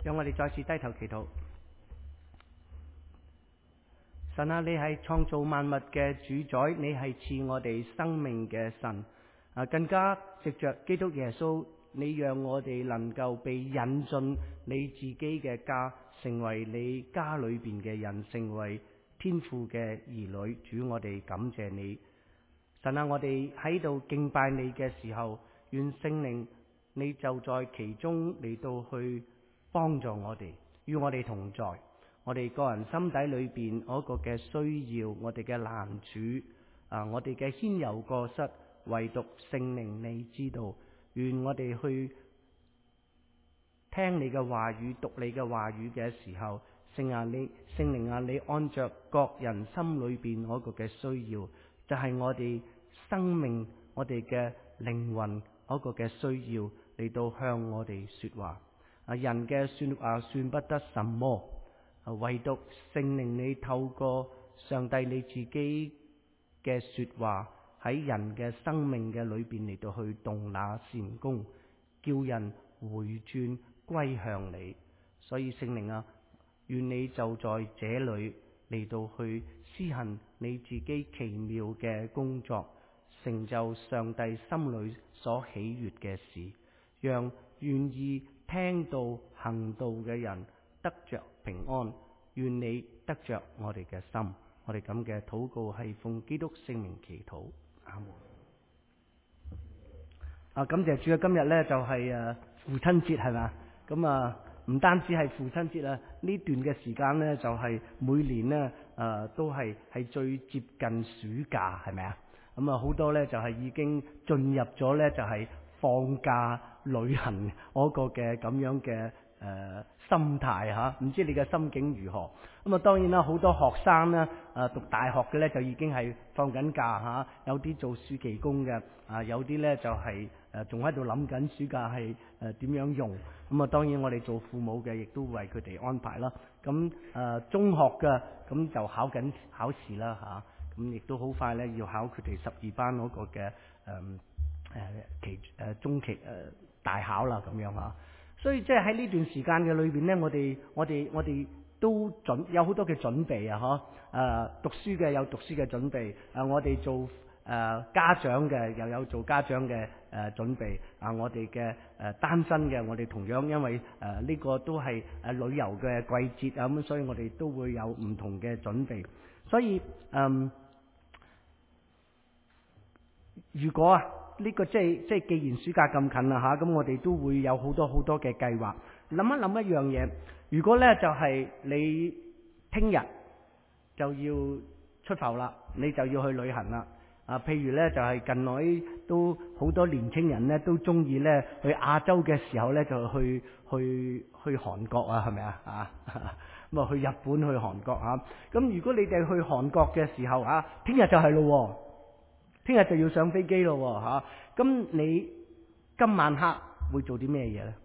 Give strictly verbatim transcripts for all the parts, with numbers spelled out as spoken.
讓我哋再次低頭祈禱。神啊，你係創造萬物嘅主宰，你係賜我哋生命嘅神。啊，更加藉着基督耶穌，你讓我哋能夠被引進你自己嘅家，成為你家裏邊嘅人，成為天父嘅兒女。主，我哋感謝你。神啊，我哋喺度敬拜你嘅時候，願聖靈你就在其中嚟到去幫助我哋，與我哋同在。我哋個人心底裏邊嗰個嘅需要，我哋嘅難處啊，我哋嘅牽柔過失，唯獨聖靈你知道。願我哋去聽你嘅話語，讀你嘅話語嘅時候，聖啊你聖靈啊，你按着各人心裏邊嗰個嘅需要，就係、是、我哋生命、我哋嘅靈魂嗰個嘅需要嚟到向我哋說話。啊，人嘅說話算不得什麼。唯獨聖靈你透過上帝你自己嘅說話喺人嘅生命嘅裏邊嚟到去動那善功，叫人回轉歸向你。所以聖靈啊，願你就在這裏嚟到去施行你自己奇妙嘅工作，成就上帝心裏所喜悅嘅事，讓願意聽到行道嘅人得着平安。願你得着我哋嘅心，我哋咁嘅禱告係奉基督聖名祈禱，阿門。啊，感謝主啊！今日咧就係誒父親節係嘛，咁啊唔單止係父親節啊，呢段嘅時間咧就係每年咧誒都係係最接近暑假係咪啊？咁啊好多咧就係已經進入咗咧就係放假旅行嗰個嘅咁樣嘅。誒、呃，心態吓，唔知你嘅心境如何？咁啊，當然啦，好多學生咧，誒、呃，讀大學嘅咧就已經係放緊假吓，有啲做暑期工嘅，啊，有啲咧就係誒，仲喺度諗緊暑假係誒點樣用。咁啊，當然我哋做父母嘅，亦都為佢哋安排啦。咁誒、呃，中學嘅咁就考緊考試啦吓，咁亦都好快咧要考佢哋十二班嗰個嘅誒誒期誒中期誒、呃、大考啦，咁樣吓。所以即係喺呢段時間嘅裏邊呢，我哋我哋我哋都準有好多嘅準備啊！嗬，誒讀書嘅有讀書嘅準備，誒我哋做誒、呃、家長嘅又有做家長嘅誒、呃、準備啊！我哋嘅誒單身嘅，我哋同樣因為誒呢、呃這個都係誒旅遊嘅季節啊，咁所以我哋都會有唔同嘅準備。所以嗯、呃，如果啊〜呢個即係即係，既然暑假咁近啦吓，咁我哋都會有好多好多嘅計劃。諗一諗一樣嘢，如果咧就係你聽日就要出埠啦，你就要去旅行啦。啊，譬如咧就係近來都好多年青人咧都中意咧去亞洲嘅時候咧就去去去韓國啊，係咪啊？啊咁啊去日本去韓國啊。咁如果你哋去韓國嘅時候啊，聽日就係咯。聽日就要上飛機咯，吓！咁你今晚黑會做啲咩嘢咧？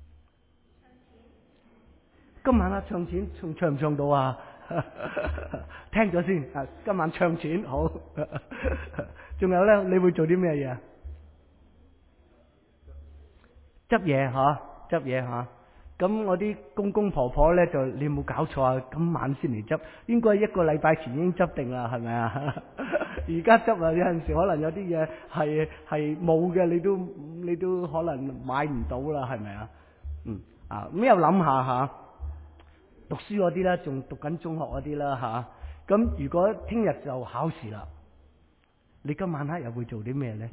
今晚黑唱錢，唱唱唔唱到啊？聽咗先啊！今晚唱錢好。仲有咧，你會做啲咩嘢？執嘢吓，執嘢吓。咁我啲公公婆婆咧就你有冇搞錯啊？今晚先嚟執，應該一個禮拜前已經執定啦，係咪啊？而家執啊，有陣時可能有啲嘢係係冇嘅，你都你都可能買唔到啦，係咪啊？嗯啊，咁又諗下吓，讀書嗰啲啦，仲讀緊中學嗰啲啦吓。咁如果聽日就考試啦，你今晚黑又會做啲咩咧？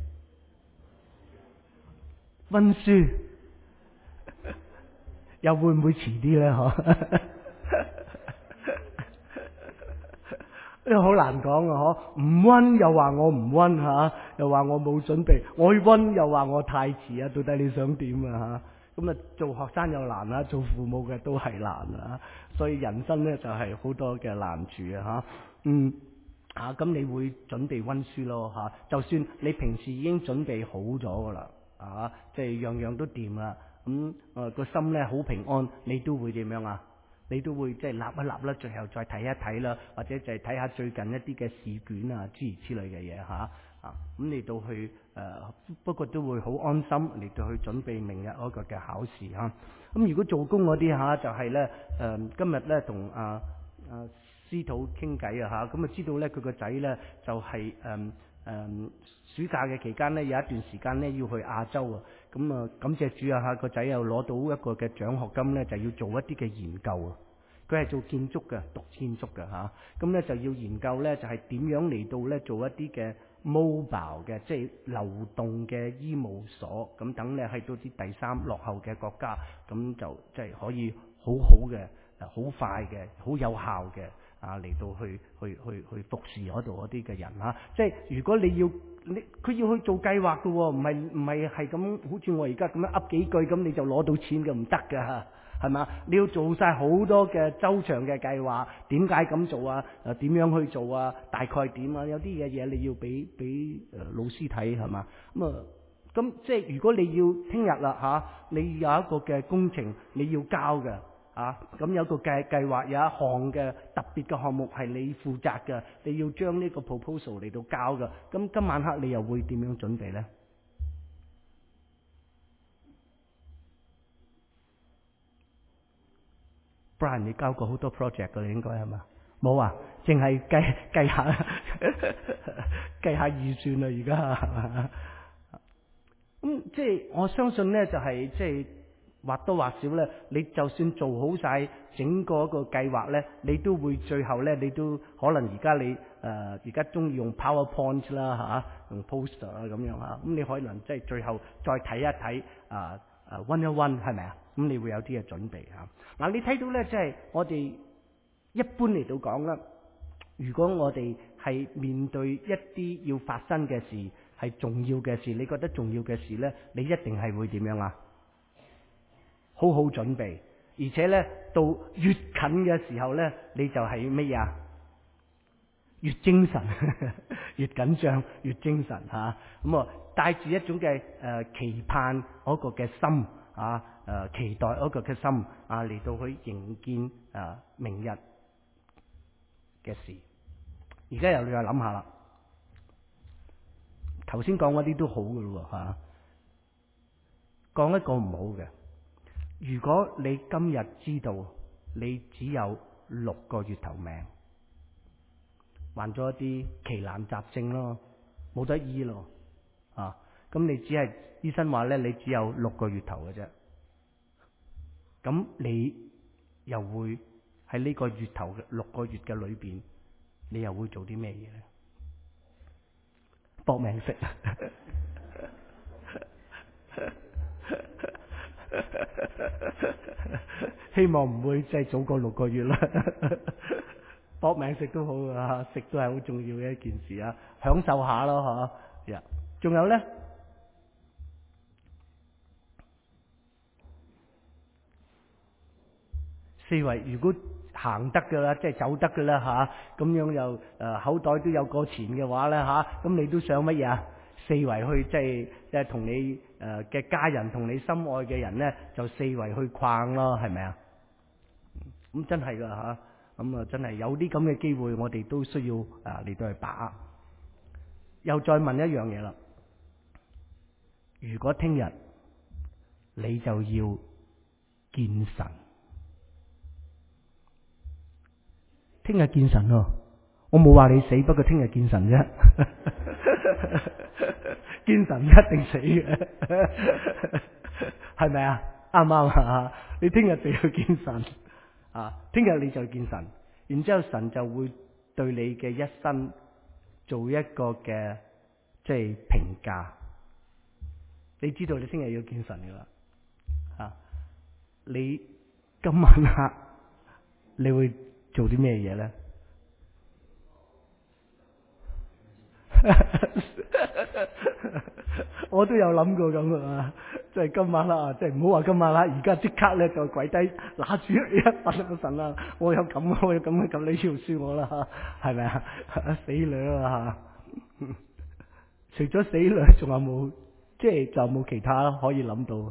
溫書。又會唔會遲啲咧？嗬，呢個好難講啊！嗬，唔溫又話我唔溫吓，又話我冇準備；我去溫又話我太遲啊！到底你想點啊？吓，咁啊，做學生又難啦，做父母嘅都係難啊！所以人生咧就係好多嘅難處啊！吓，嗯，啊，咁你會準備溫書咯？吓，就算你平時已經準備好咗噶啦，啊，即係樣樣都掂啦。咁誒個心咧好平安，你都會點樣啊？你都會即係立一立啦，最後再睇一睇啦，或者就係睇下最近一啲嘅試卷啊，諸如此類嘅嘢吓啊。咁你到去呃、不過都會好安心嚟到去準備明日嗰個嘅考試嚇。咁、啊、如果做工嗰啲嚇就係咧誒，今日咧同阿阿司徒傾偈啊嚇，咁啊知道咧佢個仔咧就係誒誒暑假嘅期間咧有一段時間咧要去亞洲啊，咁啊感謝主啊嚇，個仔又攞到一個嘅獎學金咧，就要做一啲嘅研究啊。佢係做建築嘅，讀建築嘅嚇，咁咧就要研究咧就係點樣嚟到咧做一啲嘅 mobile 嘅，即係流動嘅醫務所，咁等咧喺到啲第三落後嘅國家，咁就即係可以好好嘅、好快嘅、好有效嘅啊嚟到去去去去服侍嗰度嗰啲嘅人嚇。即係如果你要你佢要去做計劃嘅喎，唔係唔係係咁好似我而家咁樣噏幾句咁你就攞到錢嘅，唔得㗎。係嘛？你要做晒好多嘅周長嘅計劃，點解咁做啊？誒點樣去做啊？大概點啊？有啲嘅嘢你要俾俾誒老師睇係嘛？咁啊，咁即係如果你要聽日啦嚇，你有一個嘅工程你要交嘅嚇，咁有個計計劃有一項嘅特別嘅項目係你負責嘅，你要將呢個 proposal 嚟到交嘅，咁今晚黑你又會點樣準備咧？Brian，你交過好多 project 㗎，你應該係嘛？冇啊，淨係計計下計下預算啦，而家係嘛？咁即係我相信咧，就係即係或多或少咧，你就算做好晒整個一個計劃咧，你都會最後咧，你都可能而家你誒而家中意用 PowerPoint 啦嚇、啊，用 poster 啊咁樣啊，咁你可能即係最後再睇一睇啊啊溫一溫係咪啊？咁你會有啲嘅準備嚇。嗱、啊，你睇到咧，即係我哋一般嚟到講啦，如果我哋係面對一啲要發生嘅事，係重要嘅事，你覺得重要嘅事咧，你一定係會點樣啊？好好準備，而且咧到越近嘅時候咧，你就係乜嘢啊？越精神，越緊張，越精神嚇。咁啊，帶住一種嘅誒、呃、期盼嗰個嘅心啊，誒、呃、期待嗰個嘅心啊，嚟到去迎見啊明日嘅事。而家又你又諗下啦，頭先講嗰啲都好嘅咯嚇，講一個唔好嘅。如果你今日知道你只有六個月頭命，患咗一啲奇難雜症咯，冇得醫咯，啊，咁你只係醫生話咧，你只有六個月頭嘅啫，咁你又會喺呢個月頭嘅六個月嘅裏邊，你又會做啲咩嘢咧？搏命食。希望唔會即係早過六個月啦，搏命食都好啊，食都係好重要嘅一件事啊，享受下咯吓。呀，仲有咧，四圍如果行得噶啦，即係走得噶啦吓，咁樣又誒口袋都有個錢嘅話咧吓，咁你都想乜嘢啊？四圍去即係即係同你誒嘅家人同你心愛嘅人咧，就四圍去逛咯，係咪啊？咁真係噶吓，咁啊真係有啲咁嘅機會，我哋都需要啊嚟到去把握。又再問一樣嘢啦，如果聽日你就要見神，聽日見神咯，我冇話你死，不過聽日見神啫。見神一定死嘅，係咪啊？啱唔啱啊？你聽日就要見神啊！聽日你就見神，然之後神就會對你嘅一生做一個嘅即係評價。你知道你聽日要見神噶啦，啊！你今晚黑你會做啲咩嘢咧？我都有諗過咁啊，即係今晚啦，即係唔好話今晚啦，而家即刻咧就跪低拿住一份個神啦，我有咁，我有咁嘅咁，你要恕我啦，係咪啊？死女啊吓！除咗死女，仲有冇？即係就冇其他可以諗到。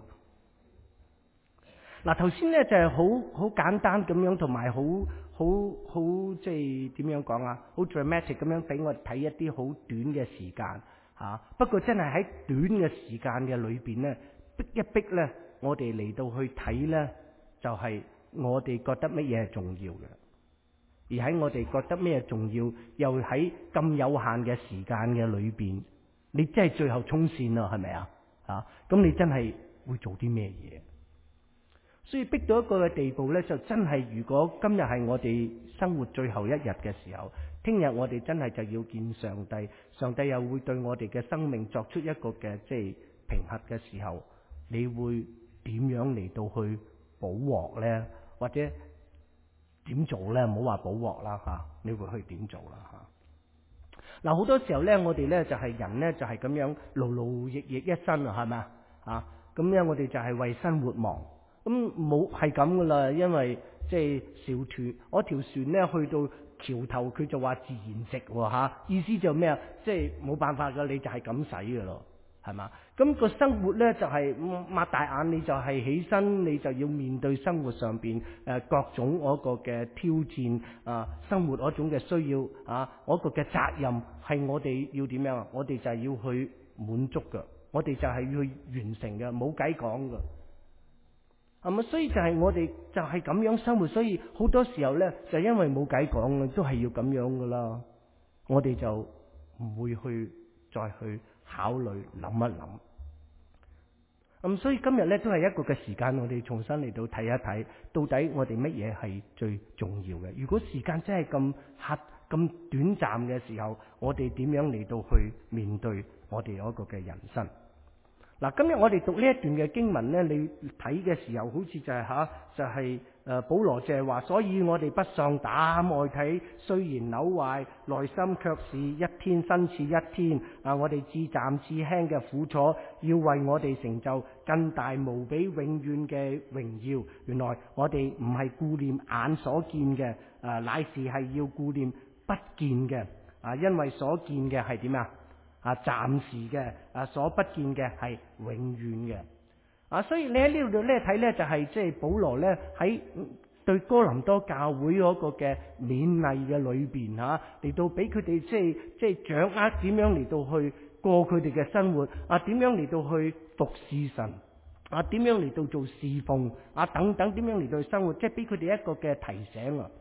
嗱，頭先咧就係好好簡單咁樣，同埋好好好即係點樣講啊？好 dramatic 咁樣俾我睇一啲好短嘅時間。 嚇、啊。不過真係喺短嘅時間嘅裏邊咧，逼一逼咧，我哋嚟到去睇咧，就係、是、我哋覺得乜嘢係重要嘅。而喺我哋覺得咩重要，又喺咁有限嘅時間嘅裏邊，你真係最後衝線啦，係咪啊？啊，咁你真係會做啲咩嘢？所以逼到一個嘅地步咧，就真係如果今日係我哋生活最後一日嘅時候，聽日我哋真係就要見上帝，上帝又會對我哋嘅生命作出一個嘅即係評核嘅時候，你會點樣嚟到去補鑊咧？或者點做咧？唔好話補鑊啦嚇，你會去點做啦嚇？嗱，好多時候咧，我哋咧就係人咧就係咁樣勞勞役役一生啊，係咪啊？咁樣我哋就係為生活忙，咁冇係咁噶啦，因為即係小團，我條船咧去到橋頭，佢就話自然直喎嚇，意思就咩啊？即係冇辦法噶，你就係咁使噶咯。係嘛？咁個生活咧就係擘大眼，你就係起身，你就要面對生活上邊誒各種嗰個嘅挑戰啊，生活嗰種嘅需要啊，嗰個嘅責任係我哋要點樣啊？我哋就係要去滿足噶，我哋就係要去完成嘅，冇計講噶。係咪？所以就係我哋就係咁樣生活，所以好多時候咧就因為冇計講嘅，都係要咁樣噶啦。我哋就唔會去再去考慮諗一諗，咁所以今日咧都係一個嘅時間，我哋重新嚟到睇一睇，到底我哋乜嘢係最重要嘅？如果時間真係咁狹咁短暫嘅時候，我哋點樣嚟到去面對我哋嗰個嘅人生？嗱，今日我哋讀呢一段嘅經文咧，你睇嘅時候好似就係、是、吓，就係、是、誒保羅就係話，所以我哋不喪膽，外體雖然朽壞，內心卻是一天新似一天。啊，我哋至暫至輕嘅苦楚，要為我哋成就更大無比永遠嘅榮耀。原來我哋唔係顧念眼所見嘅，啊，乃是係要顧念不見嘅。啊，因為所見嘅係點啊？啊，暫時嘅，啊，所不見嘅係永遠嘅。啊，所以你喺呢度咧睇咧，就係即係保羅咧喺對哥林多教會嗰個嘅勉勵嘅裏邊嚇，嚟到俾佢哋即係即係掌握點樣嚟到去過佢哋嘅生活，啊，點樣嚟到去服侍神，啊，點樣嚟到做侍奉，啊，等等點樣嚟到去生活，即係俾佢哋一個嘅提醒啊。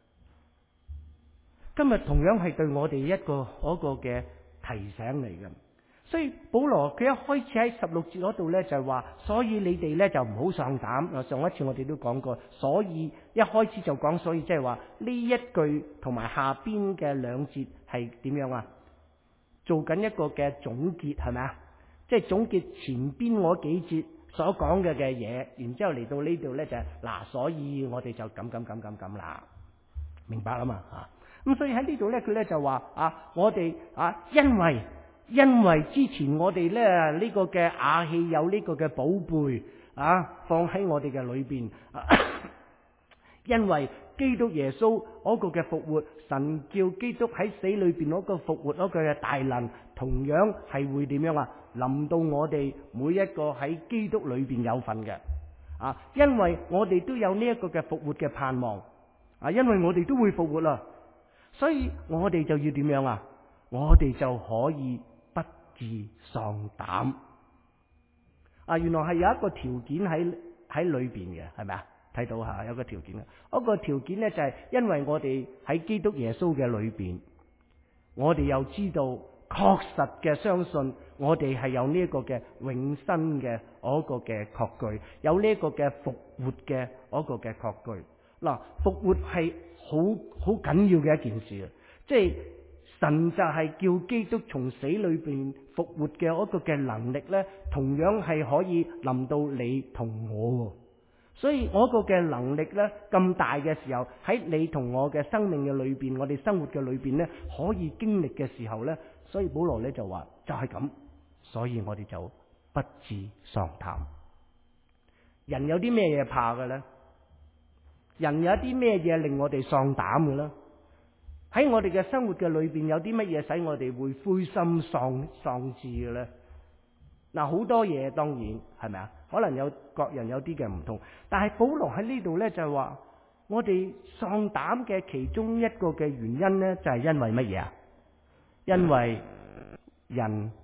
今日同樣係對我哋一個嗰個嘅提醒嚟嘅，所以保羅佢一開始喺十六節嗰度咧就係話，所以你哋咧就唔好喪膽。上一次我哋都講過，所以一開始就講，所以即係話呢一句同埋下邊嘅兩節係點樣啊？做緊一個嘅總結係咪啊？即係總結前邊嗰幾節所講嘅嘅嘢，然之後嚟到呢度咧就係嗱，所以我哋就咁咁咁咁咁啦，明白啦嘛吓。咁所以喺呢度咧，佢咧就話啊，我哋啊，因為因為之前我哋咧呢個嘅瓦器有呢個嘅寶貝啊，放喺我哋嘅裏邊，啊、因為基督耶穌嗰個嘅復活，神叫基督喺死裏邊嗰個復活嗰個嘅大能，同樣係會點樣啊？臨到我哋每一個喺基督裏邊有份嘅啊，因為我哋都有呢一個嘅復活嘅盼望啊，因為我哋都會復活啦。所以我哋就要點樣啊？我哋就可以不致喪膽啊！原來係有一個條件喺喺裏邊嘅，係咪啊？睇到吓有個條件嘅，嗰個條件咧就係因為我哋喺基督耶穌嘅裏邊，我哋又知道確實嘅相信，我哋係有呢一個嘅永生嘅嗰個嘅確據，有呢一個嘅復活嘅嗰個嘅確據。嗱，復活係好好緊要嘅一件事啊！即係神就係叫基督從死裏邊復活嘅嗰個嘅能力咧，同樣係可以臨到你同我。所以我個嘅能力咧咁大嘅時候，喺你同我嘅生命嘅裏邊，我哋生活嘅裏邊咧，可以經歷嘅時候咧，所以保羅咧就話就係咁，所以我哋就不致喪膽。人有啲咩嘢怕嘅咧？人有啲咩嘢令我哋喪膽嘅咧？喺我哋嘅生活嘅裏邊有啲乜嘢使我哋會灰心喪喪志嘅咧？嗱，好多嘢當然係咪啊？可能有各人有啲嘅唔同，但係保羅喺呢度咧就係話，我哋喪膽嘅其中一個嘅原因咧就係因為乜嘢啊？因為人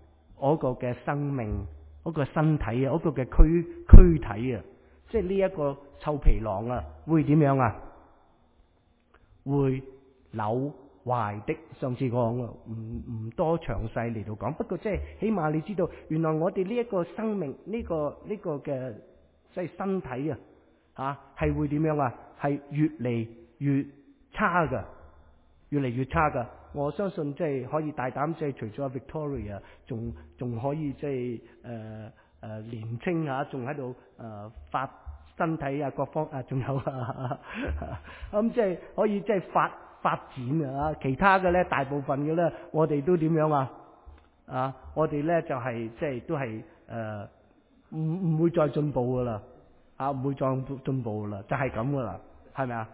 嗰個嘅生命、嗰個身體啊、嗰個嘅軀軀體啊，即係呢一個臭皮囊啊，會點樣啊？會朽壞的。上次講啊，唔唔多詳細嚟到講，不過即係起碼你知道，原來我哋呢一個生命呢個呢個嘅即係身體啊，吓係會點樣啊？係越嚟越差噶，越嚟越差噶。我相信即係可以大膽即係除咗 Victoria， 仲仲可以即係誒誒年青吓，仲喺度誒發身體啊各方啊，仲有咁即係可以即係發發展啊。其他嘅咧，大部分嘅咧，我哋都點樣啊？啊，我哋咧就係即係都係誒唔唔會再進步噶啦，啊唔會再進步噶啦，就係咁噶啦，係咪啊？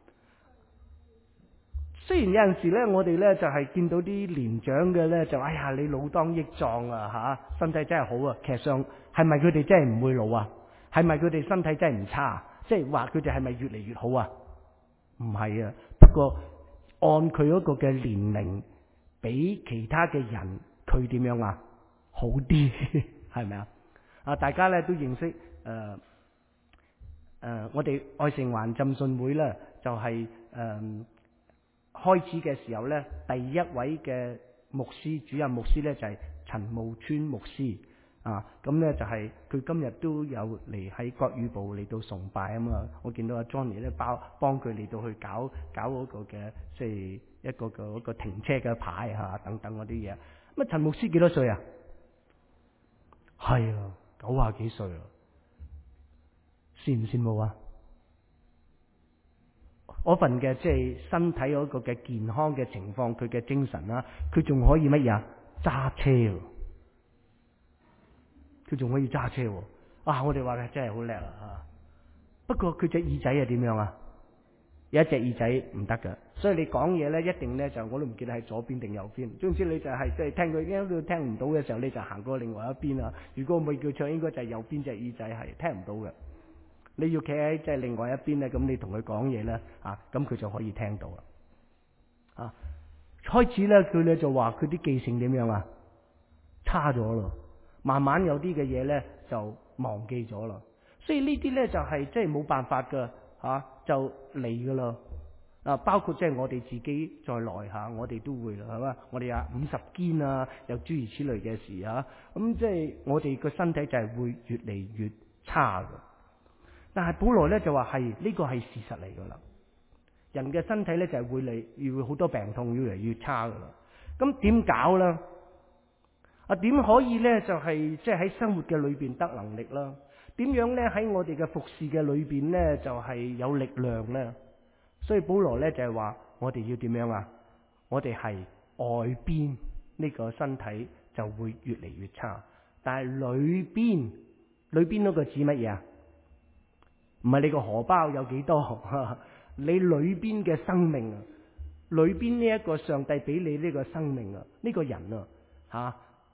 雖然有陣時咧，我哋咧就係見到啲年長嘅咧，就哎呀你老當益壯啊嚇，身體真係好啊。其實上係咪佢哋真係唔會老啊？係咪佢哋身體真係唔差？即係話佢哋係咪越嚟越好啊？唔係啊，不過按佢嗰個嘅年齡，比其他嘅人佢點樣啊？好啲係咪啊？啊，大家咧都認識誒誒、呃呃，我哋愛城環浸信會咧就係、是、誒。呃開始嘅時候咧，第一位嘅牧師主任牧師咧就係陳慕川牧師啊，咁咧就係佢今日都有嚟喺國語部嚟到崇拜啊嘛。我見到阿 Johnny 咧包幫佢嚟到去搞搞嗰個嘅即係一個個一個停車嘅牌嚇等等嗰啲嘢。咁啊，陳牧師幾多歲啊？係啊，九啊幾歲啊？羨唔羨慕啊？嗰份嘅即係身體嗰個嘅健康嘅情況，佢嘅精神啦，佢仲可以乜嘢？揸車，佢仲可以揸車。啊！我哋話佢真係好叻啊！不過佢隻耳仔係點樣啊？有一隻耳仔唔得噶，所以你講嘢咧，一定咧就我都唔記得係左邊定右邊。總之你就係即係聽佢一路聽唔到嘅時候，你就行過另外一邊啊。如果唔係叫唱，應該就係右邊隻耳仔係聽唔到嘅。你要企喺即係另外一邊咧，咁你同佢講嘢咧，啊，咁佢就可以聽到啦。啊，開始咧佢咧就話佢啲記性點樣啊？差咗咯，慢慢有啲嘅嘢咧就忘記咗啦。所以呢啲咧就係即係冇辦法噶，吓、啊、就嚟噶啦。啊，包括即係我哋自己在內下，我哋都會啦，係嘛？我哋啊五十肩啊，有諸如此類嘅事啊，咁即係我哋個身體就係會越嚟越差噶。但係保羅咧就話係呢個係事實嚟噶啦，人嘅身體咧就係會嚟要好多病痛，越嚟越差噶啦。咁點搞咧？啊，點可以咧就係即係喺生活嘅裏邊得能力啦？點樣咧喺我哋嘅服侍嘅裏邊咧就係有力量咧？所以保羅咧就係話我哋要點樣啊？我哋係外邊呢個身體就會越嚟越差，但係裏邊裏邊嗰個指乜嘢啊？唔係你個荷包有幾多，你裏邊嘅生命啊，裏邊呢一個上帝俾你呢個生命啊，呢個人啊，吓，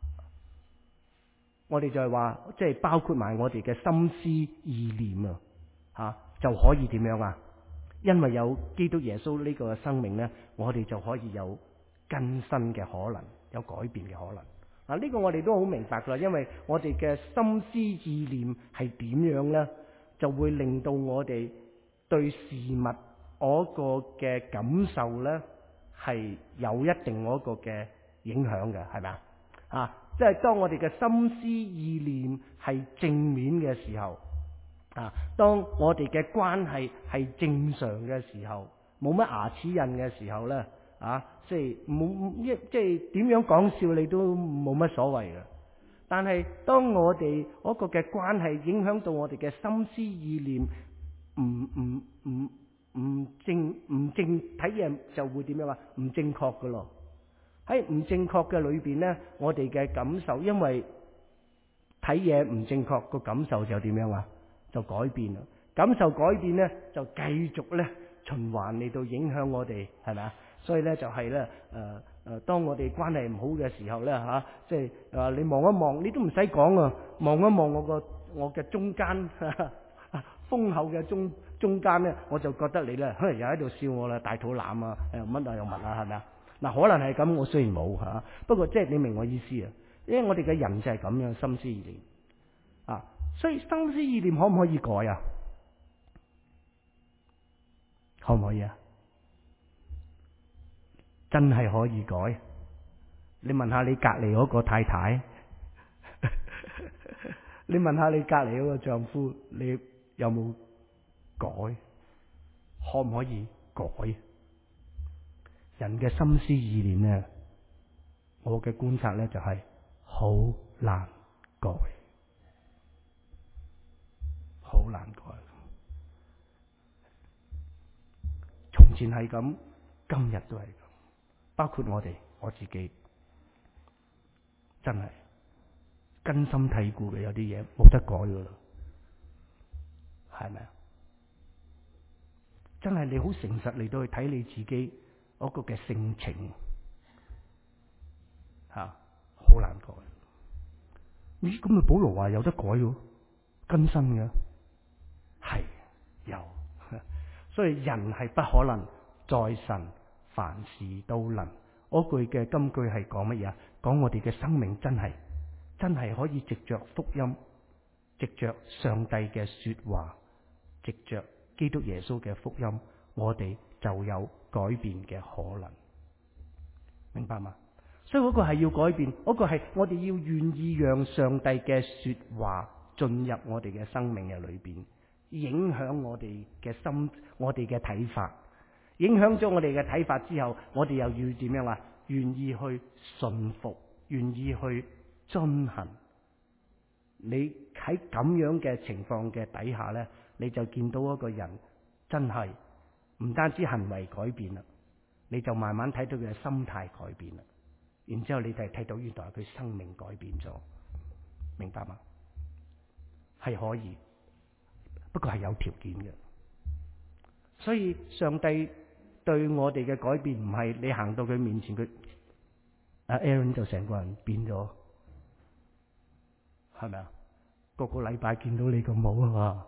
我哋就係話，即係包括埋我哋嘅心思意念啊，吓就可以點樣啊？因為有基督耶穌呢個生命咧，我哋就可以有更新嘅可能，有改變嘅可能。嗱，呢個我哋都好明白噶啦，因為我哋嘅心思意念係點樣咧？就會令到我哋對事物嗰個嘅感受咧，係有一定嗰個嘅影響嘅，係咪啊？啊，即係當我哋嘅心思意念係正面嘅時候，啊，當我哋嘅關係係正常嘅時候，冇乜牙齒印嘅時候咧，啊，即係冇一即係點樣講笑你都冇乜所謂嘅。但係當我哋嗰個嘅關係影響到我哋嘅心思意念唔唔唔唔正唔正睇嘢，就會點樣啊？唔正確噶咯。喺唔正確嘅裏邊咧，我哋嘅感受，因為睇嘢唔正確，個感受就點樣啊？就改變啦。感受改變咧，就繼續咧循環嚟到影響我哋，係咪啊？所以咧就係咧誒誒，當我哋關係唔好嘅時候咧嚇，即係誒你望一望，你都唔使講啊，望一望我個我嘅中間豐厚嘅中中間咧，我就覺得你咧，可能又喺度笑我啦，大肚腩啊，誒乜啊又乜啊，係咪啊？嗱，可能係咁，我雖然冇嚇，不過即係你明我意思啊。 因為我哋嘅人就係咁樣心思意念啊，所以心思意念可唔可以改啊？可唔可以啊？真係可以改。你問下你隔籬嗰個太太，你問下你隔籬嗰個丈夫，你有冇改？可唔可以改？人嘅心思意念呢，我嘅觀察呢就係好難改，好難改。從前係咁，今日都係咁，包括我哋我自己，真係根深蒂固嘅，有啲嘢冇得改噶啦，係咪啊？真係你好誠實嚟到去睇你自己嗰個嘅性情，吓好難改。咦？咁啊，保羅話有得改喎，更新嘅係有，所以人係不可能在神凡事都能。嗰句嘅金句係講乜嘢啊？講我哋嘅生命真係真係可以藉着福音，藉着上帝嘅說話，藉着基督耶穌嘅福音，我哋就有改變嘅可能，明白嗎？所以嗰個係要改變，嗰個係我哋要願意讓上帝嘅說話進入我哋嘅生命嘅裏邊，影響我哋嘅心，我哋嘅睇法，影響咗我哋嘅睇法之後，我哋又要點樣啊？願意去順服，願意去遵行。你喺咁樣嘅情況嘅底下呢，你就見到一個人真係唔單止行為改變啦，你就慢慢睇到佢嘅心態改變啦。然之後你就睇到原來佢生命改變咗，明白嗎？係可以，不過係有條件嘅。所以上帝對我哋嘅改變唔係你行到佢面前，佢阿 Aaron 就成個人變咗，係咪啊？個個禮拜見到你咁好啊嘛，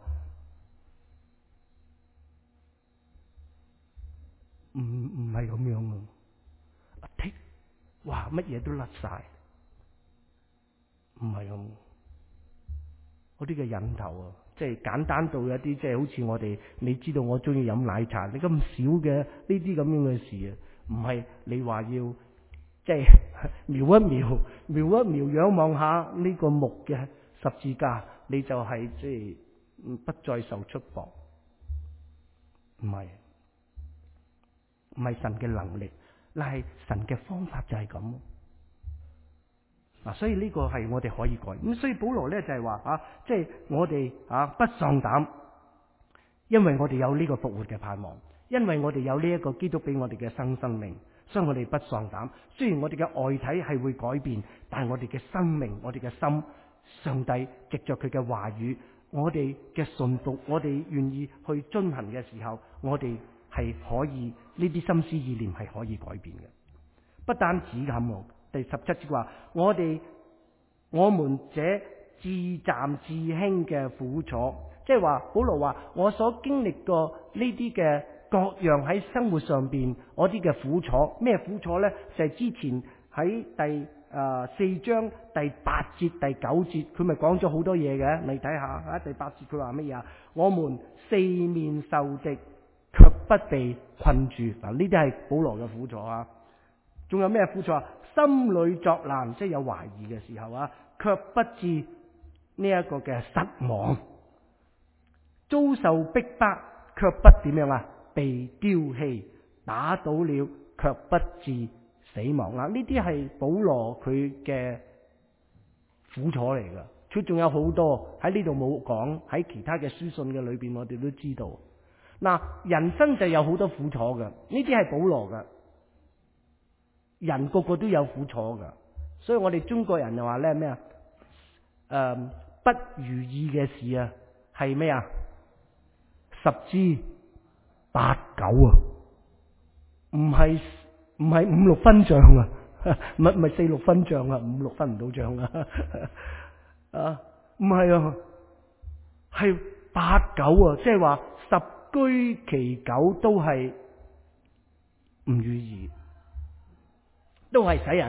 唔唔係咁樣啊！一剔，哇，乜嘢都甩晒，唔係咁。嗰啲嘅引頭啊，即係簡單到一啲，即係好似我哋，你知道我中意飲奶茶，你咁少嘅呢啲咁樣嘅事啊，唔係你話要即係瞄一瞄，瞄一瞄仰望下呢個木嘅十字架，你就係即係不再受束縛，唔係唔係神嘅能力，但係神嘅方法就係咁。嗱，所以呢個係我哋可以改。咁所以保羅咧就係話啊，即係我哋啊不喪膽，因為我哋有呢個復活嘅盼望，因為我哋有呢一個基督俾我哋嘅新生命，所以我哋不喪膽。雖然我哋嘅外體係會改變，但係我哋嘅生命，我哋嘅心，上帝藉着佢嘅話語，我哋嘅信服，我哋願意去遵行嘅時候，我哋係可以呢啲心思意念係可以改變嘅。不單止咁。第十七節話：我哋我們這自暫自輕嘅苦楚，即係話保羅話我所經歷過呢啲嘅各樣喺生活上邊我啲嘅苦楚，咩苦楚呢？就係、是、之前喺第誒、呃、四章第八節第九節，佢咪講咗好多嘢嘅。你睇下喺第八節佢話乜嘢啊？我們四面受敵，卻不被困住。嗱，呢啲係保羅嘅苦楚啊。仲有咩苦楚啊？心裏作難，即係有懷疑嘅時候啊，卻不至呢一個嘅失望；遭受逼迫，卻不點樣啊？被丟棄，打倒了，卻不至死亡啊！呢啲係保羅佢嘅苦楚嚟噶，佢仲有好多喺呢度冇講，喺其他嘅書信嘅裏邊，我哋都知道。嗱，人生就有好多苦楚噶，呢啲係保羅噶。人個個都有苦楚噶，所以我哋中國人就話咧咩啊？誒、呃，不如意嘅事啊，係咩啊？十之八九啊，唔係唔係五六分賬啊，唔係唔係四六分賬啊，五六分唔到賬啊，啊，唔係啊，係八九啊，即係話十居其九都係唔如意。都係使人頹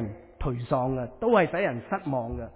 頹喪嘅，都係使人失望嘅。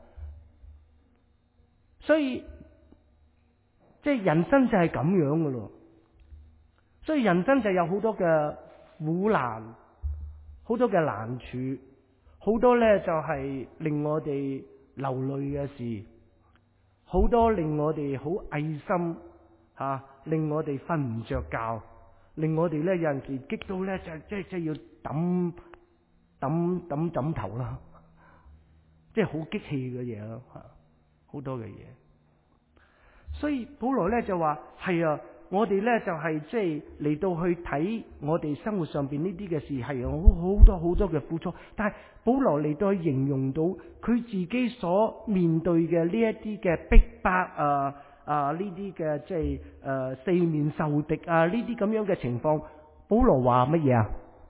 所以即係人生就係咁樣嘅咯。所以人生就有好多嘅苦難，好多嘅難處，好多咧就係令我哋流淚嘅事，好多令我哋好翳心吓、啊，令我哋瞓唔着覺，令我哋咧有陣時激到咧就即係即係要抌抌抌枕頭啦，即係好激氣嘅嘢咯吓，好多嘅嘢。所以保羅咧就話係啊，我哋咧就係即係嚟到去睇我哋生活上邊呢啲嘅事，係有好多好多嘅苦楚。但係保羅嚟到去形容到佢自己所面對嘅呢一啲嘅逼迫啊啊呢啲嘅即係誒四面受敵啊呢啲咁樣嘅情況，保羅話乜嘢啊？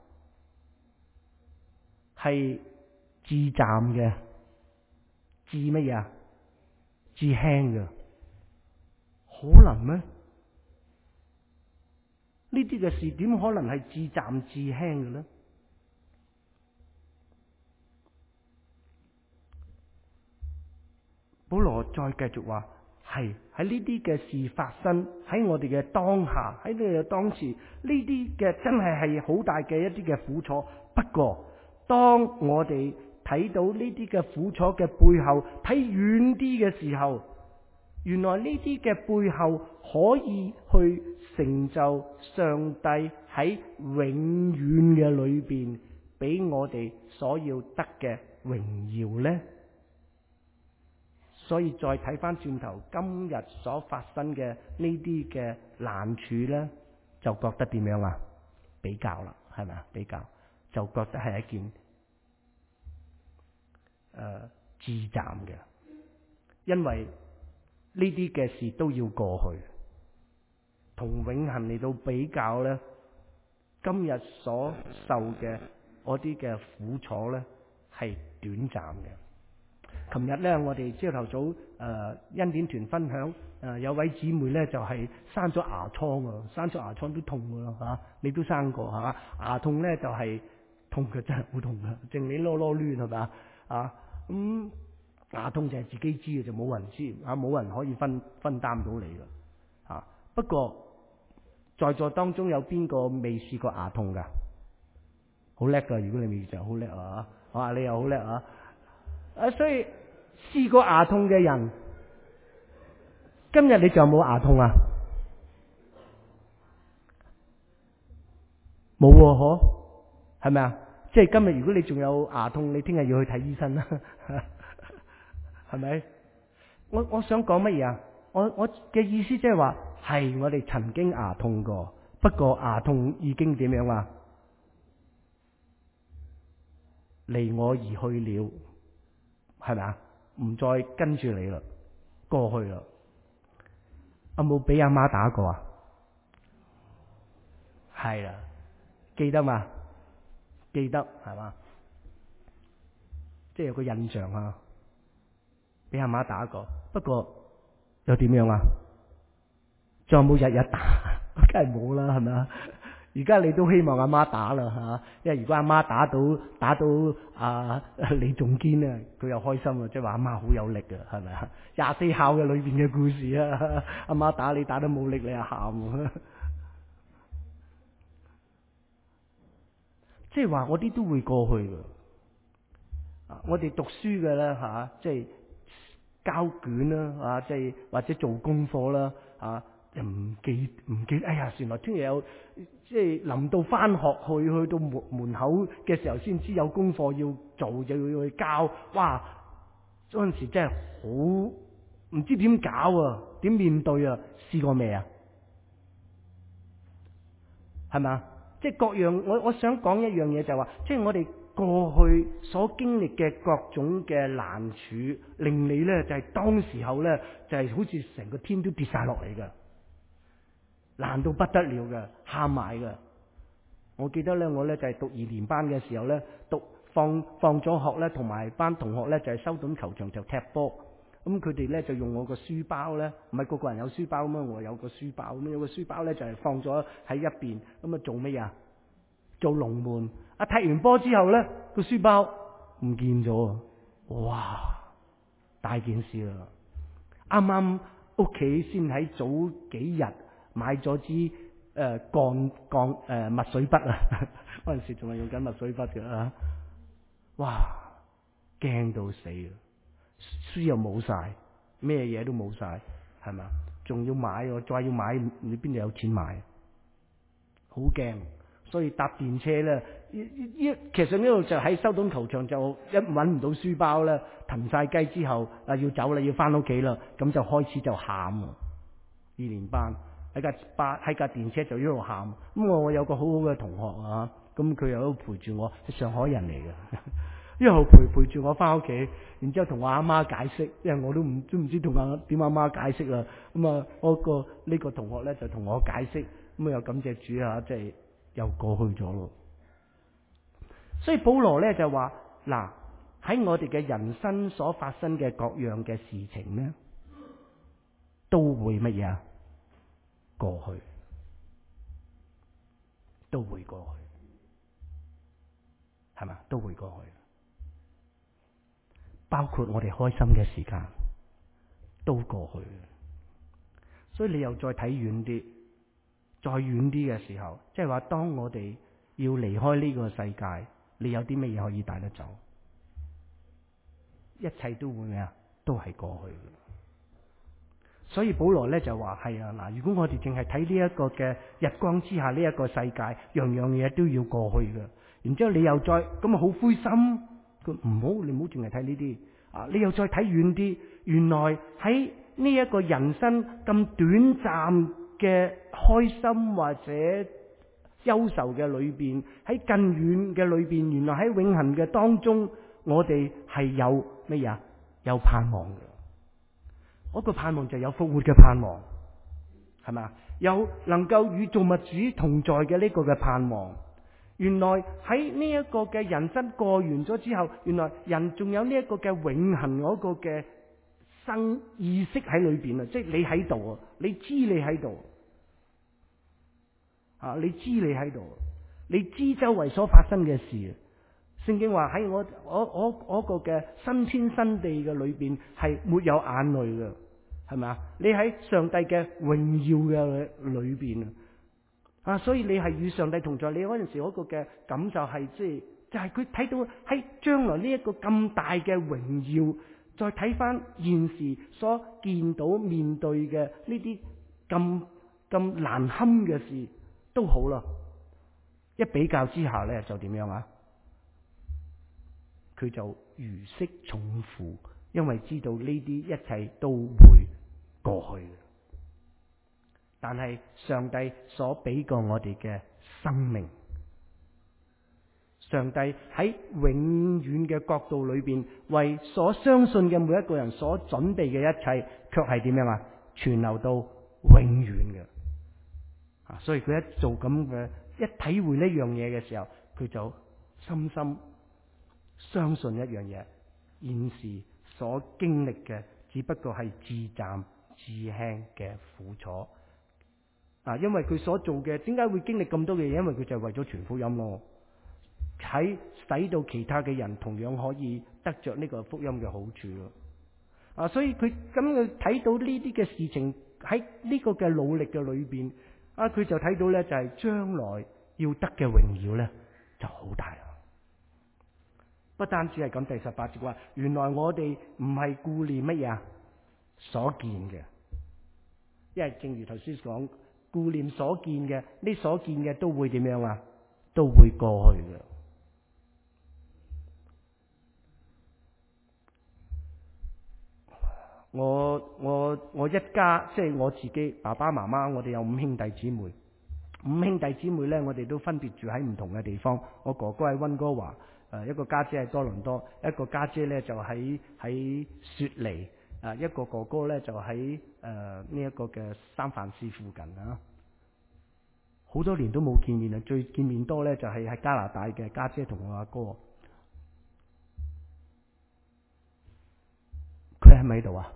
係至暫嘅，至乜嘢啊？至輕嘅。可能咩？呢啲嘅事點可能係至暫至輕嘅呢？保羅再繼續話，係喺呢啲嘅事發生喺我哋嘅當下，喺你嘅當時，呢啲嘅真係係好大嘅一啲嘅苦楚。不過當我哋睇到呢啲嘅苦楚嘅背後，睇遠啲嘅時候，原來呢啲嘅背後可以去成就上帝喺永遠嘅裏邊俾我哋所要得嘅榮耀呢。所以再睇翻轉頭今日所發生嘅呢啲嘅難處呢，就覺得點樣啊？比較啦，係咪啊？比較就覺得係一件誒至暫嘅，因為呢啲嘅事都要過去，同永恆嚟到比較咧，今日所受嘅嗰啲嘅苦楚咧係短暫嘅。琴日咧，我哋朝頭早誒、呃、恩典團分享誒、呃，有位姊妹咧就係、是、生咗牙瘡啊，生咗牙瘡都痛噶啦嚇，你都生過係嘛？牙痛咧就係、是、痛嘅，真係好痛嘅，正你囉囉攣係嘛啊咁。嗯牙痛就係自己知嘅，就冇人知啊，冇人可以分分擔到你嘅啊。不過在座當中有邊個未試過牙痛噶？好叻噶！如果你未就好叻啊！啊，你又好叻啊！啊，所以試過牙痛嘅人，今日你仲有冇牙痛啊？冇喎，嗬？係咪啊？即係今日如果你仲有牙痛，你聽日要去睇醫生啦。係咪？我我想講乜嘢啊？我我嘅意思即係話，係我哋曾經牙痛過，不過牙痛已經點樣啊？離我而去了，係咪啊？唔再跟住你啦，過去啦。有冇俾阿媽打過啊？係啦，記得嘛？記得係嘛？即係有個印象啊。俾阿媽打過，不過又點樣啊？仲有冇日日打？梗係冇啦，係咪啊？而家你都希望阿媽打啦吓，因為如果阿媽打到打到啊你仲堅啊，佢又開心啊，即係話阿媽好有力啊，係咪啊？廿四孝嘅裏邊嘅故事啊，阿媽打你打得冇力，你又喊，即係話我啲都會過去㗎。我哋讀書嘅咧吓，即係。交卷啦，啊，即係或者做功課啦，啊，又唔記唔記得？哎呀，原來聽日有，即係臨到翻學去去到門門口嘅時候，先知有功課要做，就要去交。哇！嗰陣時真係好唔知點搞啊，點面對啊？試過未啊？係咪？即係各樣，我我想講一樣嘢就係話，即係我哋。過去所經歷嘅各種嘅難處，令你咧就係、是、當時候咧就係、是、好似成個天都跌晒落嚟嘅，難到不得了嘅，喊埋嘅。我記得咧，我咧就係、是、讀二年班嘅時候咧，讀放放咗學咧，同埋班同學咧就係、是、修頓球場就踢波。咁佢哋咧就用我個書包咧，唔係個個人有書包咁啊，我有個書包咁，有個書包咧就係、是、放咗喺一邊，咁啊做咩啊？做龍門。啊！踢完波之後咧，個書包唔見咗啊！哇，大件事啦！啱啱屋企先喺早幾日買咗支誒鋼鋼誒墨水筆啊，嗰陣時仲係用緊墨水筆嘅啊！哇，驚到死啊！書又冇晒，咩嘢都冇晒，係咪？仲要買喎，再要買，你邊度有錢買？好驚，所以搭電車咧，一一其實呢度就喺修頓球場就一揾唔到書包咧，騰晒雞之後啊要走啦，要翻屋企啦，咁就開始就喊啊！二年班喺架巴喺架電車就一路喊，咁我我有個好好嘅同學啊，咁佢又喺度陪住我，係上海人嚟嘅，一路陪陪住我翻屋企，然之後同我阿媽解釋，因為我都唔都唔知同阿點阿媽解釋啦，咁啊我個呢個同學咧就同我解釋。咁又感謝主啊！即係又過去咗咯。所以保羅咧就話：嗱，喺我哋嘅人生所發生嘅各樣嘅事情咧，都會乜嘢啊？過去，都會過去，係嘛？都會過去。包括我哋開心嘅時間，都過去。所以你又再睇遠啲。再遠啲嘅時候，即係話當我哋要離開呢個世界，你有啲乜嘢可以帶得走？一切都會咩啊？都係過去嘅。所以保羅咧就話係啊，嗱，如果我哋淨係睇呢一個嘅日光之下呢一個世界，樣樣嘢都要過去嘅。然之後你又再咁啊好灰心，佢唔好，你唔好淨係睇呢啲啊，你又再睇遠啲，原來喺呢一個人生咁短暫嘅開心或者憂愁嘅裏邊，喺更遠嘅裏邊，原來喺永恆嘅當中，我哋係有乜嘢？有盼望嘅。嗰個盼望就有復活嘅盼望，係咪？有能夠與造物主同在嘅呢個嘅盼望。原來喺呢一個嘅人生過完咗之後，原來人仲有呢一個嘅永恆嗰個嘅生意識喺裏邊啊！即係你喺度啊，你知你喺度。啊！你知你喺度，你知周圍所發生嘅事。聖經話喺我我我我個嘅新天新地嘅裏邊係沒有眼淚嘅，係咪啊？你喺上帝嘅榮耀嘅裏邊啊！所以你係與上帝同在。你嗰陣時嗰個嘅感受係即係就係佢睇到喺將來呢一個咁大嘅榮耀，再睇翻現時所見到面對嘅呢啲咁咁難堪嘅事。都好啦，一比較之下咧，就點樣啊？佢就如釋重負，因為知道呢啲一切都會過去。但係上帝所俾過我哋嘅生命，上帝喺永遠嘅角度裏邊，為所相信嘅每一個人所準備嘅一切，卻係點樣啊？存留到永遠嘅。所以佢一做咁嘅，一體會呢樣嘢嘅時候，佢就深深相信一樣嘢，現時所經歷嘅只不過係至暫至輕嘅苦楚。啊，因為佢所做嘅，點解會經歷咁多嘅嘢？因為佢就係為咗傳福音咯，喺使到其他嘅人同樣可以得着呢個福音嘅好處咯。啊，所以佢咁佢睇到呢啲嘅事情喺呢個嘅努力嘅裏邊。啊！佢就睇到咧，就係將來要得嘅榮耀咧，就好大啦。不單止係咁，第十八節話，原來我哋唔係顧念乜嘢啊？所見嘅，因為正如頭先講，顧念所見嘅，呢所見嘅都會點樣啊？都會過去嘅。我我我一家即係我自己爸爸媽媽，我哋有五兄弟姊妹。五兄弟姊妹咧，我哋都分別住喺唔同嘅地方。我哥哥喺溫哥華，誒一個家姐喺多倫多，一個家姐咧就喺喺雪梨，啊一個哥哥咧就喺誒呢一個嘅三藩市附近啊。好多年都冇見面啊，最見面多咧就係喺加拿大嘅家姐同我阿哥。佢係咪喺度啊？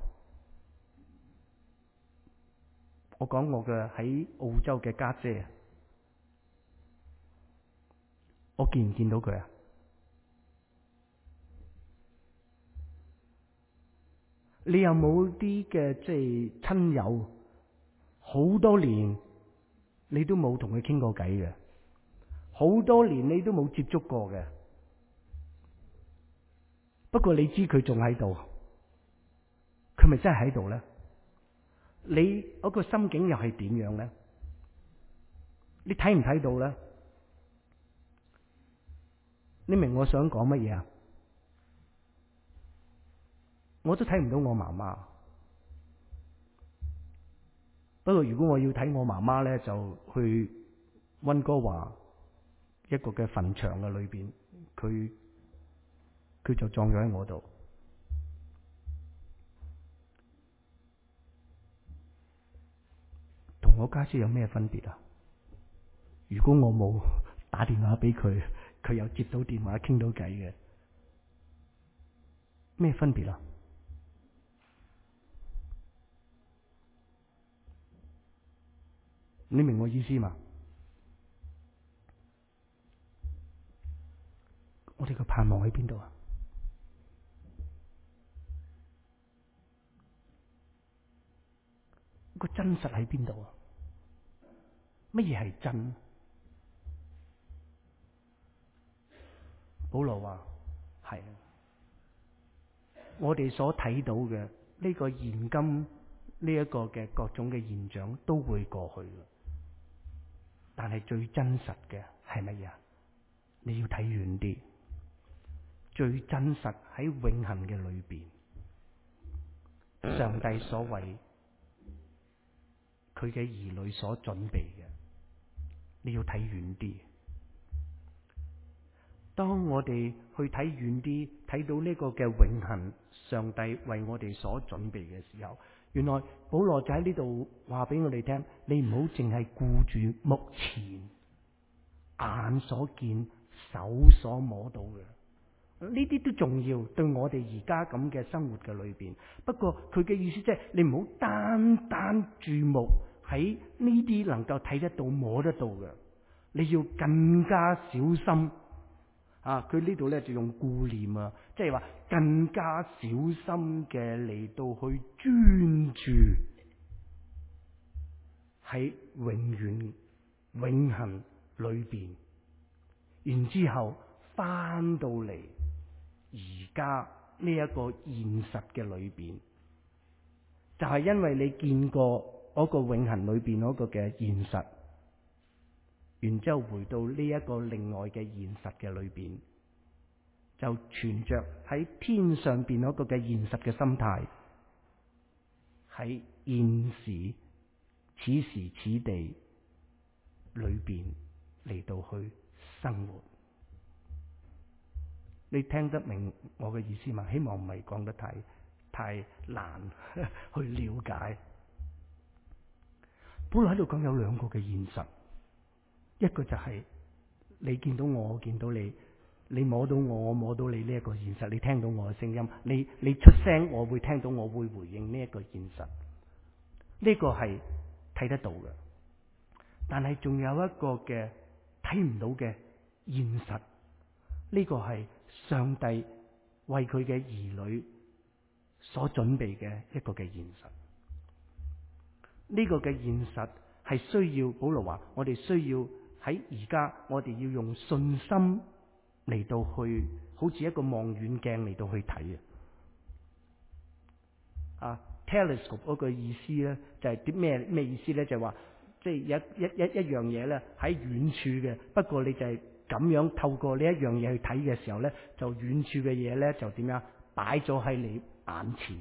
我講我嘅喺澳洲嘅家姐，我見唔見到佢啊？ 你有冇啲嘅即係親友，好多年你都冇同佢傾過偈嘅，好多年你都冇接觸過嘅，不過你知佢仲喺度，佢咪真係喺度咧？你嗰個心境又係點樣咧？你睇唔睇到咧？你明我想講乜嘢啊？我都睇唔到我媽媽。不過如果我要睇我媽媽咧，就去溫哥華一個嘅墳場嘅裏邊，佢佢就葬咗喺我度。同我家姐有咩分別啊？如果我冇打電話俾佢，佢又接到電話傾到偈嘅，咩分別啊？你明我意思嘛？我哋個盼望喺邊度啊？個真實喺邊度啊？乜嘢係真？保羅話係，我哋所睇到嘅呢個現今呢一個嘅各種嘅現象都會過去嘅，但係最真實嘅係乜嘢？你要睇遠啲，最真實喺永恆嘅裏邊，上帝所為佢嘅兒女所準備嘅，你要睇遠啲。當我哋去睇遠啲，睇到呢個嘅永恆，上帝為我哋所準備嘅時候，原來保羅就喺呢度話俾我哋聽，你唔好淨係顧住目前眼所見、手所摸到嘅，呢啲都重要，對我哋而家咁嘅生活嘅裏邊。不過佢嘅意思即係你唔好單單注目喺呢啲能夠睇得到、摸得到嘅，你要更加小心。啊！佢呢度咧就用顧念啊，即係話更加小心嘅嚟到去專注喺永遠永恆裏邊，然之後翻到嚟而家呢一個現實嘅裏邊，就係因為你見過嗰個永恆裏邊嗰個嘅現實。然之後回到呢一個另外嘅現實嘅裏邊，就存着喺天上邊嗰個嘅現實嘅心態，喺現時此時此地裏邊嚟到去生活。你聽得明我嘅意思嘛？希望唔係講得太太難去了解。保羅喺度講有兩個嘅現實。一個就係你見到我，我見到你，你摸到我，我摸到你呢一個現實，你聽到我嘅聲音，你你出聲，我會聽到，我會回應呢一個現實。呢個係睇得到嘅，但係仲有一個嘅睇唔到嘅現實。呢個係上帝為佢嘅兒女所準備嘅一個嘅現實。呢個嘅現實係需要保羅話，我哋需要。喺而家，我哋要用信心嚟到去，好似一個望遠鏡嚟到去睇啊！啊 telescope 嗰個意思咧，就係啲咩咩意思咧？就係話，即係一一一一樣嘢咧喺遠處嘅，不過你就係咁樣透過呢一樣嘢去睇嘅時候咧，就遠處嘅嘢咧就點樣擺咗喺你眼前。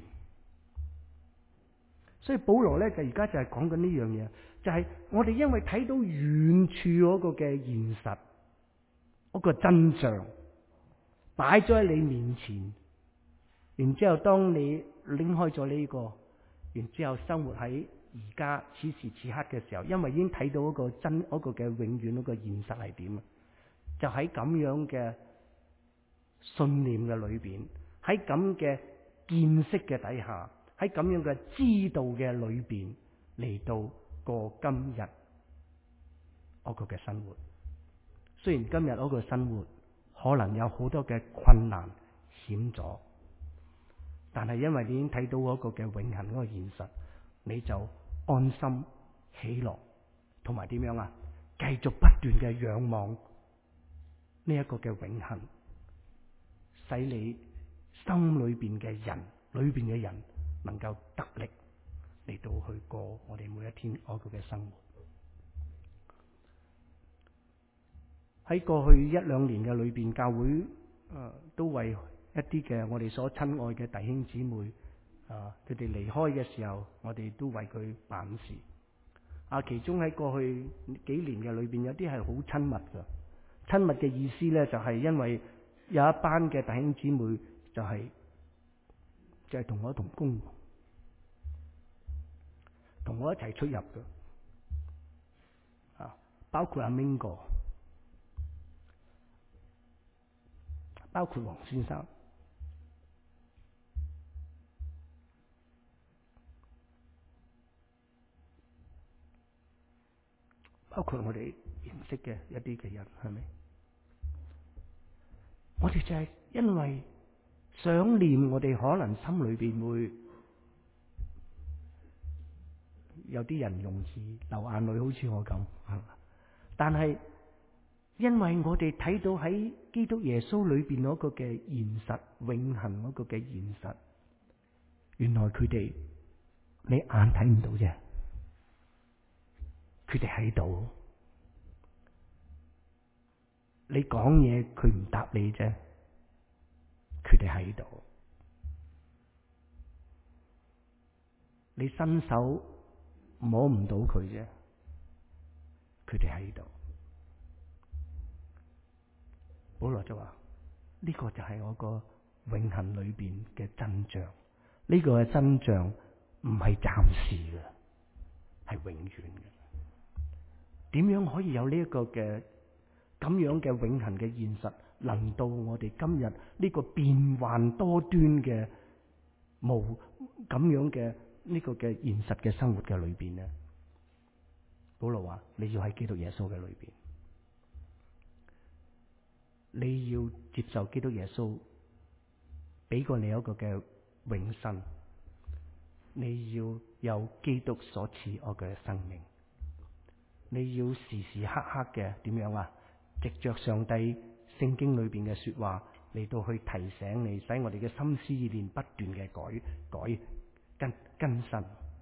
所以保羅咧就而家就係講緊呢樣嘢。就係我哋因為睇到遠處嗰個嘅現實，嗰個真相擺咗喺你面前，然之後當你拎開咗呢個，然之後生活喺而家此時此刻嘅時候，因為已經睇到嗰個真嗰個嘅永遠嗰個現實係點啊，就喺咁樣嘅信念嘅裏邊，喺咁嘅見識嘅底下，喺咁樣嘅知道嘅裏邊嚟到過今日嗰個嘅生活。雖然今日嗰個生活可能有好多嘅困難險阻， 但係因為你已經睇到嗰個嘅永恆嗰個現實，你就安心喜樂，同埋點樣啊？繼續不斷嘅仰望呢一個嘅永恆，使你心裏邊嘅人，裏邊嘅人能夠得力嚟到去過我哋每一天嗰個嘅生活。喺過去一兩年嘅裏邊，教會誒、呃、都為一啲嘅我哋所親愛嘅弟兄姊妹啊，佢哋離開嘅時候，我哋都為佢辦事。啊，其中喺過去幾年嘅裏邊，有啲係好親密噶。親密嘅意思咧，就係、是、因為有一班嘅弟兄姊妹就係、是、就係、是、同我同工，同我一齊出入噶。啊，包括阿明哥，包括黃先生。包括我哋認識嘅一啲嘅人，係咪？我哋就係因為想念，我哋可能心裏邊會有啲人容易流眼淚，好似我咁。但係因為我哋睇到喺基督耶穌裏邊嗰個嘅現實，永恆嗰個嘅現實，原來佢哋你眼睇唔到啫。佢哋喺度，你講嘢佢唔答你啫。佢哋喺度，你伸手摸唔到佢啫。佢哋喺度。保羅就話：呢個就係我個永恆裏邊嘅真相。呢個嘅真相唔係暫時嘅，係永遠嘅。點樣可以有呢一個嘅咁樣嘅永恆嘅現實，能到我哋今日呢個變幻多端嘅無咁樣嘅呢個嘅現實嘅生活嘅裏邊呢？保羅話：你要喺基督耶穌嘅裏邊，你要接受基督耶穌俾過你一個嘅永生，你要有基督所賜我嘅生命。你要時時刻刻嘅點樣啊？藉着上帝聖經裏邊嘅說話嚟到去提醒你，使我哋嘅心思意念不斷嘅改改更更新。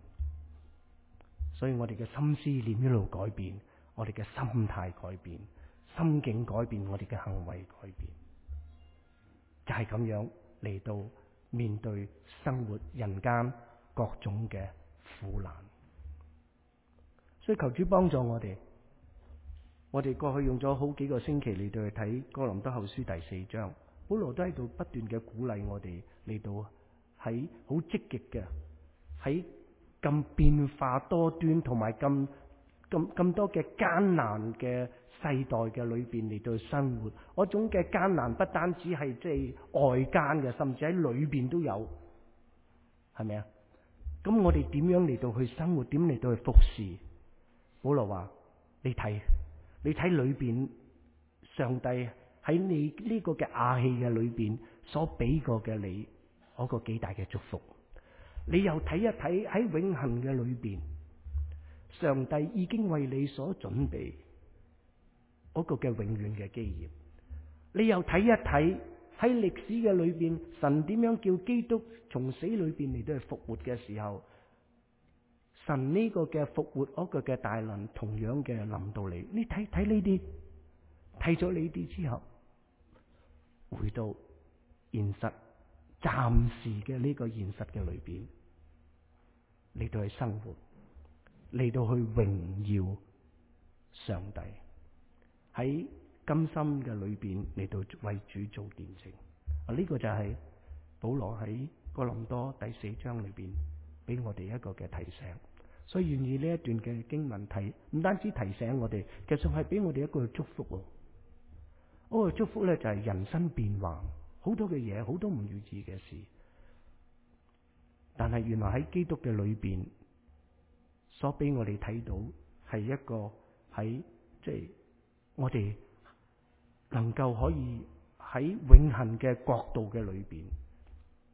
所以我哋嘅心思意念一路改變，我哋嘅心態改變，心境改變，我哋嘅行為改變，就係咁樣嚟到面對生活人間各種嘅苦難。所以求主幫助我哋。我哋過去用咗好幾個星期嚟到去睇哥林多後書第四章，保羅都喺度不斷嘅鼓勵我哋嚟到喺好積極嘅喺咁變化多端同埋咁咁咁多嘅艱難嘅世代嘅裏邊嚟到生活。嗰種嘅艱難不單止係即係外間嘅，甚至喺裏邊都有，係咪啊？咁我哋點樣嚟到去生活？點嚟到去服侍？保羅話：你睇。你睇裏邊，上帝喺你呢個嘅亞氣嘅裏邊所俾過嘅你嗰個幾大嘅祝福。你又睇一睇喺永恆嘅裏邊，上帝已經為你所準備嗰個嘅永遠嘅基業。你又睇一睇喺歷史嘅裏邊，神點樣叫基督從死裏邊嚟到去復活嘅時候，神呢個嘅復活嗰個嘅大能同樣嘅臨到你。你睇睇呢啲，睇咗呢啲之後，回到現實暫時嘅呢個現實嘅裏邊，嚟到去生活，嚟到去榮耀上帝，喺甘心嘅裏邊嚟到為主做見證。啊，呢個就係保羅喺哥林多第四章裏邊俾我哋一個嘅提醒。所以願意呢一段嘅經文提，唔單止提醒我哋，其實係俾我哋一個祝福。嗰個祝福咧就係人生變幻，好多嘅嘢，好多唔如意嘅事，但係原來喺基督嘅裏邊，所俾我哋睇到係一個喺即係我哋能夠可以喺永恆嘅國度嘅裏邊，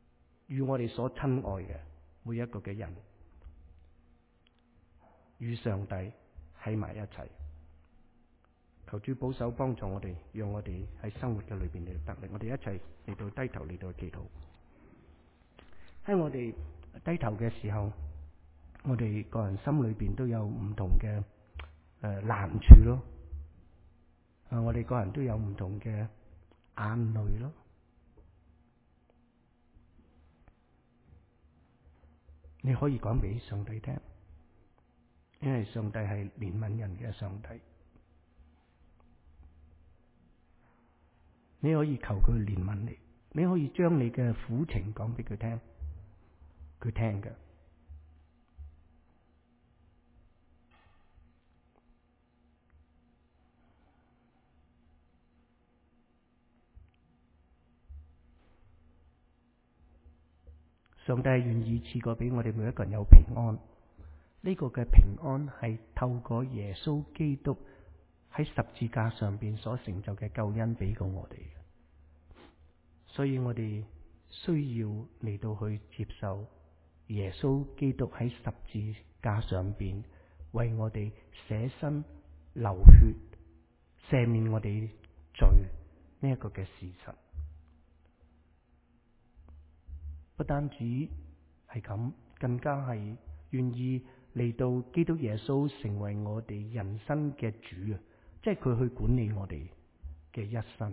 與我哋所親愛嘅每一個嘅人，與上帝喺埋一齊。求主保守幫助我哋，讓我哋喺生活嘅裏邊嚟得力。我哋一齊嚟到低頭嚟到祈禱。喺我哋低頭嘅時候，我哋個人心裏邊都有唔同嘅誒、呃、難處咯。啊，我哋個人都有唔同嘅眼淚咯。你可以講俾上帝聽，因為上帝係憐憫人嘅上帝。你可以求佢憐憫你，你可以將你嘅苦情講俾佢聽，佢聽嘅。上帝係願意賜過俾我哋每一個人有平安，呢個嘅平安係透過耶穌基督喺十字架上邊所成就嘅救恩俾過我哋嘅，所以我哋需要嚟到去接受耶穌基督喺十字架上邊為我哋捨身流血赦免我哋罪呢一個嘅事實。不單止係咁，更加係願意嚟到基督耶穌成為我哋人生嘅主啊！即係佢去管理我哋嘅一生。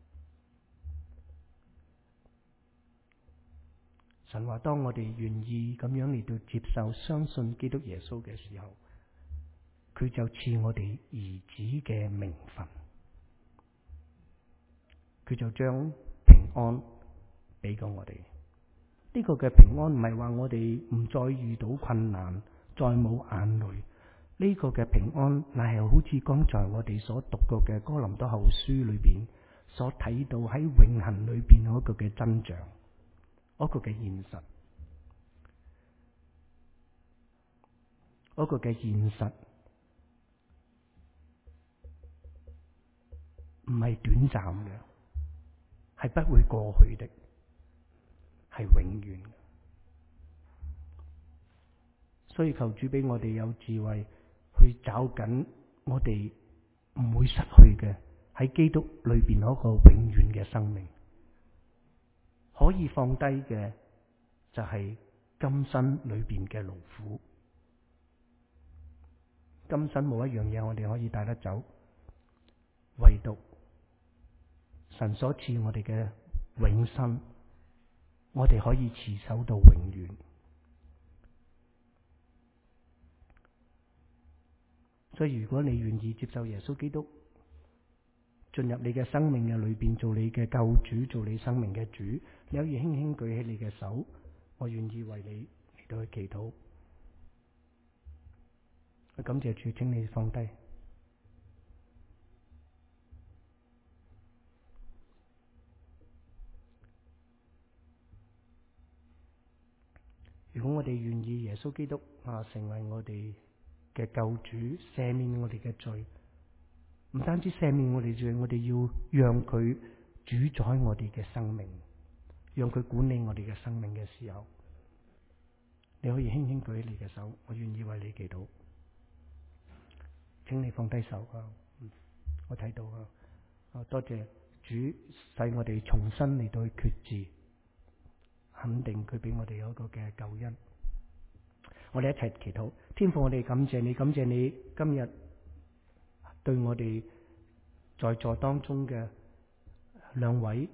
神話，當我哋願意咁樣嚟到接受、相信基督耶穌嘅時候，佢就賜我哋兒子嘅名分，佢就將平安俾過我哋。呢個嘅平安唔係話我哋唔再遇到困難，再冇眼淚。呢個嘅平安乃係好似剛才我哋所讀過嘅哥林多後書裏邊所睇到喺永恆裏邊嗰個嘅真相，嗰個嘅現實，嗰個嘅現實唔係短暫嘅，係不會過去的，係永遠嘅。所以求主俾我哋有智慧去找緊我哋唔會失去嘅喺基督裏邊嗰個永遠嘅生命。可以放低嘅就係今生裏邊嘅勞苦。今生冇一樣嘢我哋可以帶得走，唯獨神所賜我哋嘅永生，我哋可以持守到永遠。所以如果你願意接受耶穌基督進入你嘅生命嘅裏邊，做你嘅救主，做你生命嘅主，你可以輕輕舉起你嘅手，我願意為你嚟到去祈禱。感謝主，請你放低。如果我哋願意耶穌基督啊成為我哋嘅救主，赦免我哋嘅罪，唔單止赦免我哋罪，我哋要讓佢主宰我哋嘅生命，讓佢管理我哋嘅生命嘅時候，你可以輕輕舉起你嘅手，我願意為你祈禱。請你放低手啊！我睇到啊，啊多謝主使我哋重新嚟到去決志，肯定佢俾我哋有一個嘅救恩。我哋一齊祈禱。天父，我哋感謝你，感謝你今日對我哋在座當中嘅兩位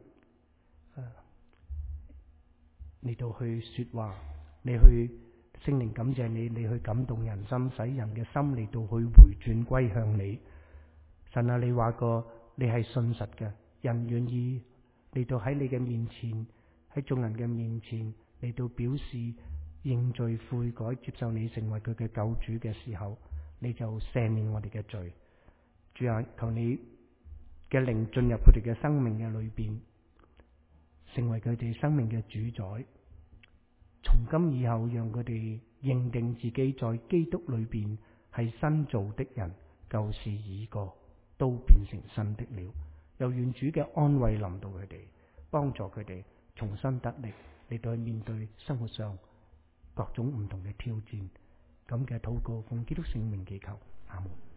嚟到去說話，你去聖靈感謝你，你去感動人心，使人嘅心嚟到去回轉歸向你。神啊，你話過你係信實嘅，人願意嚟到喺你嘅面前，喺眾人嘅面前嚟到表示認罪悔改，接受你成為佢嘅救主嘅時候，你就赦免我哋嘅罪。主啊，求你嘅靈進入佢哋嘅生命嘅裏邊，成為佢哋生命嘅主宰。從今以後，讓佢哋認定自己在基督裏邊係新造的人，舊事已過，都變成新的了。又願主嘅安慰臨到佢哋，幫助佢哋重新得力， 嚟到去面對生活上各種唔同嘅挑戰。咁嘅禱告奉基督聖名祈求，阿門。